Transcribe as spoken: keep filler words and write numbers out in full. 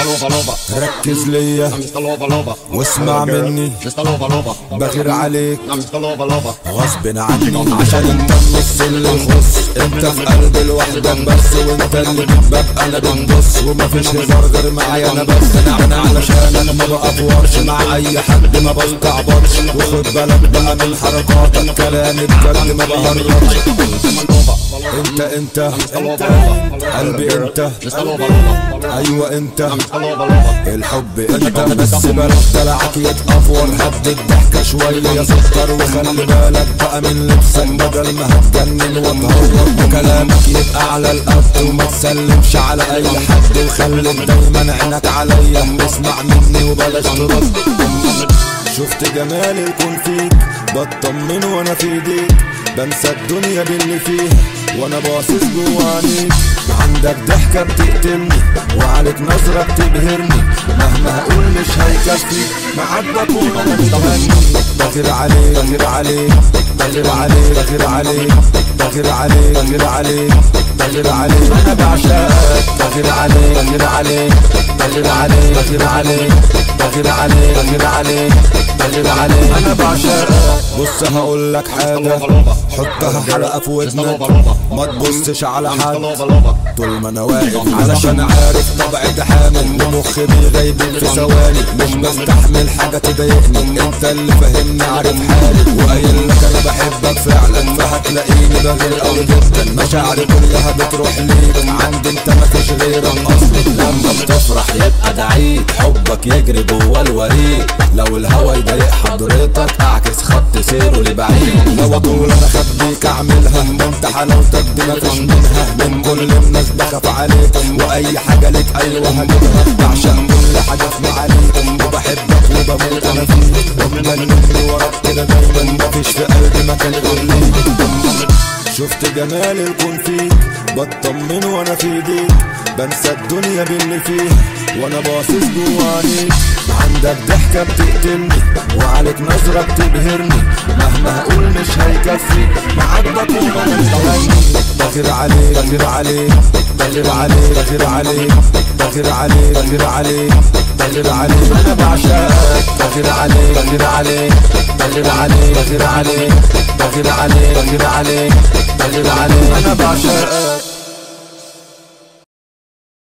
ركز ليا واسمع مني، بغير عليك غصب عني، عشان انت النص اللي يخص، انت في قلب لوحدك بس، وانت اللي ببقى انا بنبص، ومفيش هزار غير معايا انا بس، انا علشانك ما بقفورش مع اي حد، ما بستعبطش، وخد بالك بقى من حركاتك، كلامي بجد ما بهرجش. انت انت انت قلبي انت، ايوه انت الحب انت، بس بلاش دلعك يتقفور، هدي الضحكة شوية يا سكر، وخلي بالك بقى من لبسك بدل ما هتجنن وتهور، وكلامك يبقى على القد، وما تسلمش على اي حد، وخلي دايما عينك عليا، اسمع مني وبلاش ترد. شفت جمال الكون فيك، بطمن وانا في ايديك، بنسى الدنيا باللي فيها وانا باصص جوا عينيك، عندك ضحكة بتقتلني وعليك نظرة بتبهرني، مهما هقول مش هيكفي معاك بكون انا متهني، بغير عليك بغير عليك بغير عليك بغير عليك بغير عليك بغير عليك بغير عليك انا بعشقك، بغير عليك بغير عليك بغير عليك بغير عليك بغير عليك بغير عليك بغير عليك انا بعشقك. بص هقولك حاجة، حطها حلقة في ودنك، ما تبصش على حد طول ما انا واقف، علشان عارف طبعي ده حامل، ومخي بيغيبك في ثواني، مش بستحمل حاجة تضايقني، انت اللي فاهمني عارف حالي، وقايل لك انا بحبك فعلا، فهتلاقيني بغير قوي جدا، مشاعري كلها بتروح ليك، عندي انت مفيش غيرك اصلا، لما بتفرح يبقى ده عيد، حبك يجري جوا الوريد، لو الهوا يضايق حضرتك اعكس خط سيره لبعيد، لو طول انا خبيك اعملها، انت حلاوتك دي مفيش منها، من كل الناس بخاف عليك، واي حاجة ليك ايوه هجيبها، بعشق كل حاجة في معاليك، وبحبك وبموت انا فيك، ومجنني وراك كده دايما، مفيش في قلبي مكان غير ليك. شفت جمال الكون فيك، بطمن وانا في ايديك، بنسى الدنيا باللي فيها وانا باصص جوا عينيك، عندك ضحكة بتقتلني وعليك نظرة بتبهرني، مهما هقول مش هيكفي معاك بكون انا متهني، بغير عليك بغير عليك بغير عليك بغير عليك بغير عليك بغير عليك بغير عليك انا بعشقك، بغير عليك بغير عليك بغير عليك بغير عليك بغير عليك بغير عليك بغير عليك انا بعشقك.